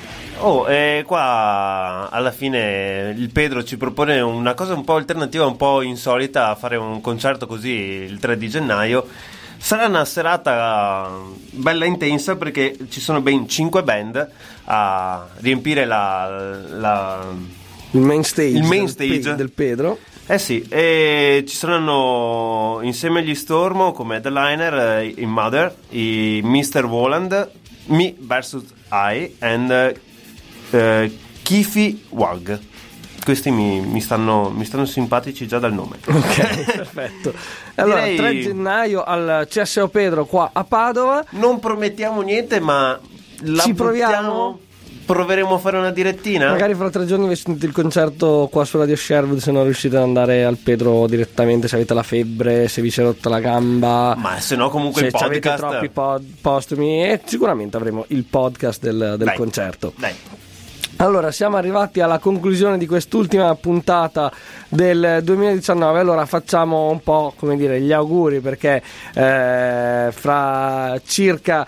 Qua alla fine il Pedro ci propone una cosa un po' alternativa, un po' insolita, a fare un concerto così il 3 di gennaio. Sarà una serata bella intensa perché ci sono ben 5 band a riempire il main stage, del Pedro. Sì, e ci saranno insieme agli Stormo come headliner i Mother, i Mr. Woland, Me vs. I and Kifi Wag. Questi mi stanno simpatici già dal nome. Ok, perfetto. Allora, Direi... 3 gennaio al CSO Pedro qua a Padova. Non promettiamo niente, ma ci proviamo. Proveremo a fare una direttina. Magari fra 3 giorni vi sentite il concerto qua su Radio Sherwood, se non riuscite ad andare al Pedro direttamente, se avete la febbre, se vi si è rotta la gamba. Ma se no comunque se il podcast. Se avete troppi postumi, e sicuramente avremo il podcast del concerto. Dai. Allora, siamo arrivati alla conclusione di quest'ultima puntata del 2019. Allora facciamo un po', come dire, gli auguri, perché fra circa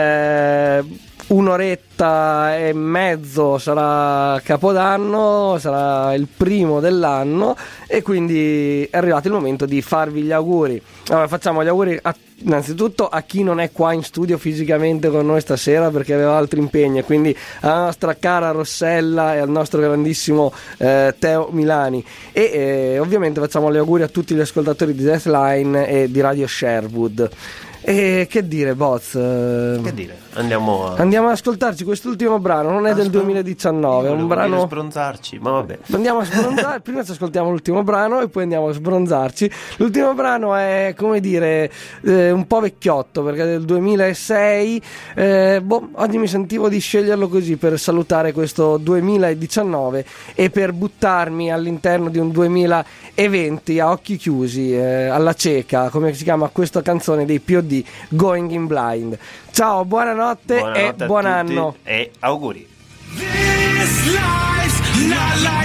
un'oretta e mezzo sarà Capodanno, sarà il primo dell'anno, e quindi è arrivato il momento di farvi gli auguri. Allora, facciamo gli auguri innanzitutto a chi non è qua in studio fisicamente con noi stasera perché aveva altri impegni, quindi alla nostra cara Rossella e al nostro grandissimo Teo Milani, e ovviamente facciamo gli auguri a tutti gli ascoltatori di Deathline e di Radio Sherwood. E che dire, Boz? Che dire? Andiamo ad ascoltarci quest'ultimo brano, non è del 2019, è un brano. Sbronzarci, ma vabbè. Andiamo a sbronzare, prima ci ascoltiamo l'ultimo brano e poi andiamo a sbronzarci. L'ultimo brano è, come dire, un po' vecchiotto perché è del 2006. Oggi mi sentivo di sceglierlo così per salutare questo 2019 e per buttarmi all'interno di un 2020 a occhi chiusi, alla cieca, come si chiama questa canzone dei POD, Going in Blind. Ciao, buonanotte e buon anno e auguri. This life's not like